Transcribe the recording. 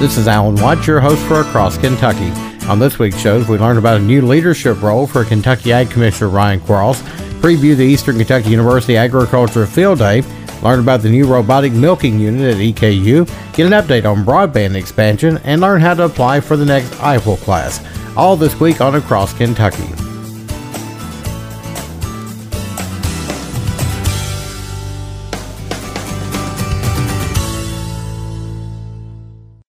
This is Alan Watts, your host for Across Kentucky. On this week's shows, we learned about a new leadership role for Kentucky Ag Commissioner Ryan Quarles, preview the Eastern Kentucky University Agriculture Field Day, learn about the new robotic milking unit at EKU, get an update on broadband expansion, and learn how to apply for the next Iowa class. All this week on Across Kentucky.